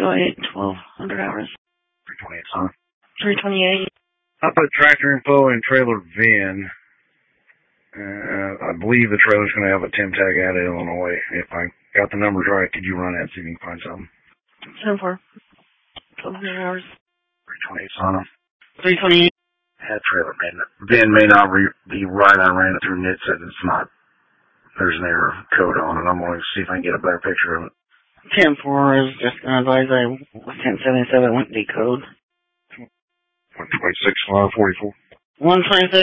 308, 1200 hours. 328, son. 328. I put tractor info and trailer VIN. I believe the trailer's going to have a Tim tag out of Illinois. If I got the numbers right, could you run that, see if you can find something? 10-4. 1200 hours. 328, son. 328. That trailer VIN may not be right. I ran it through NIT, said it's not. There's an error code on it. I'm going to see if I can get a better picture of it. 10-4 is just going to advise I can't 77 went decode. 126, 44. 126.